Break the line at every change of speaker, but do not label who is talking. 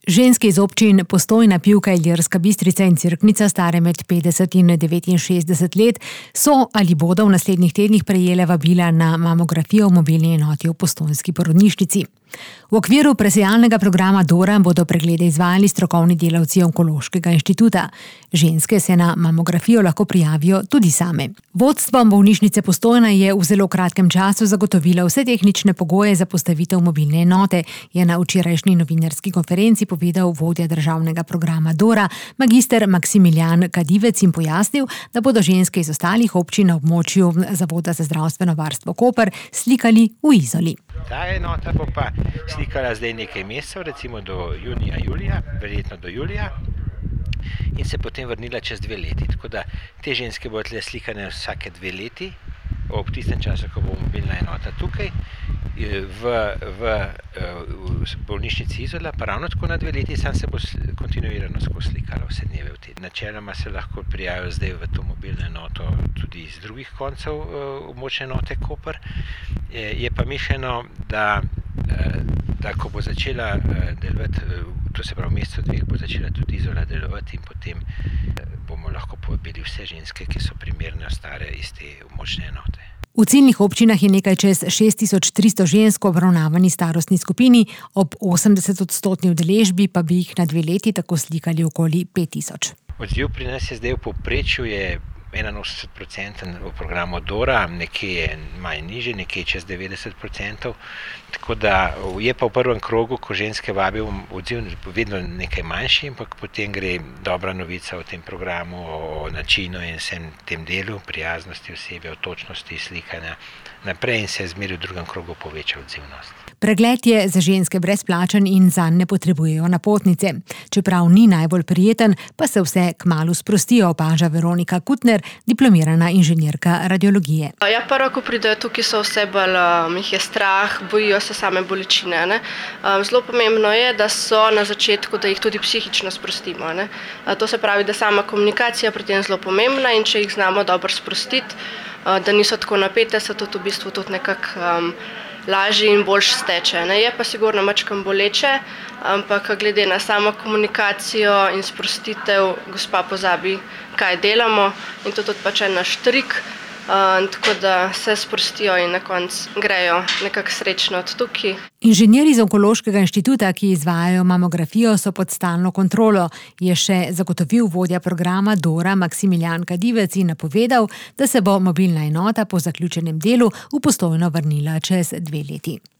Ženske iz občin Postojna, Pivka, Ilirska Bistrica in Cerknica, stare med 50 in 69 let, so ali bodo v naslednjih tednih prejele vabila na mamografijo v mobilni enoti v postojnski porodnišnici. V okviru presejalnega programa Dora bodo preglede izvajali strokovni delavci Onkološkega inštituta. Ženske se na mamografijo lahko prijavijo tudi same. Vodstvo bolnišnice Postojna je v zelo kratkem času zagotovilo vse tehnične pogoje za postavitev mobilne enote, je na včerajšnji novinarski konferenci povedal vodja državnega programa Dora, magister Maksimilijan Kadivec, in pojasnil, da bodo ženske iz ostalih občin na območju Zavoda za zdravstveno varstvo Koper slikali v Izoli.
Ta enota bo pa slikala zdaj nekaj mesecev, recimo do junija, verjetno do julija, in se potem vrnila čez 2 leti. Tako da te ženske bodo tle slikane vsake 2 leti, ob tistem času, ko bo mobilna enota tukaj, v bolnišnici Izola, pa ravno tako na 2 leti, sam se bo kontinuirano skozi slikala vse dneve v teden. Načeloma se lahko prijavijo zdaj v to mobilno enoto tudi iz drugih koncev območne enote Koper. Je pa mišljeno, da ko bo začela delovati, to se pravi v mesecu 2 bo začela tudi Izola delovati, in potem bomo lahko povabili vse ženske, ki so primerne stare iz te območne enote.
V ciljnih občinah je nekaj čez 6300 žensk v obravnavani starostni skupini, ob 80% udeležbi pa bi jih na 2 leti tako slikali okoli 5000.
Odziv pri nas je zdaj v povprečju 81% v programu Dora, nekje je malo nižje, nekje čez 90%. Tako da je pa v prvem krogu, ko ženske vabijo, odziv vedno nekaj manjši, ampak potem gre dobra novica o tem programu, o načinu in vsem tem delu, prijaznosti osebe, o točnosti slikanja naprej, in se zmeri v drugem krogu poveča odzivnost.
Pregled je za ženske brezplačen in zanj ne potrebujejo napotnice. Čeprav ni najbolj prijeten, pa se vse kmalu sprostijo, opaža Veronika Kutner, diplomirana inženirka radiologije.
Ja, prvo, ko pridejo tukaj, so vse bolj, jih je strah, bojijo se same bolečine. Zelo pomembno je, da so na začetku, da jih tudi psihično sprostimo. To se pravi, da sama komunikacija pri tem zelo pomembna, in če jih znamo dobro sprostiti, da niso tako napete, se tudi v bistvu tudi nekako lažje in boljše steče. Je pa sigurno mačkam boleče, ampak glede na samo komunikacijo in sprostitev, gospa pozabi, kaj delamo, in to tudi pač je naš trik, tako da se sprostijo in na koncu grejo nekako srečno od tukaj.
Inženirji z Onkološkega inštituta, ki izvajajo mamografijo, so pod stalno kontrolo, je še zagotovil vodja programa Dora Maksimilijan Kadivec in napovedal, da se bo mobilna enota po zaključenem delu v Postojno vrnila čez 2 leti.